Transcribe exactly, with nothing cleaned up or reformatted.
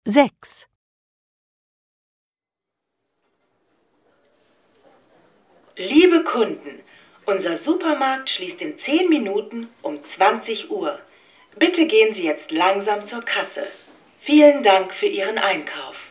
sechs. Liebe Kunden, unser Supermarkt schließt in zehn Minuten um zwanzig Uhr. Bitte gehen Sie jetzt langsam zur Kasse. Vielen Dank für Ihren Einkauf.